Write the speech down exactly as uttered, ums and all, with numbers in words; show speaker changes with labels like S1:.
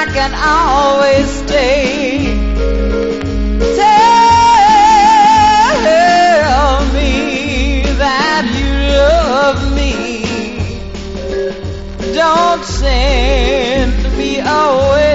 S1: I can always stay. Tell me that you love me. Don't send me away.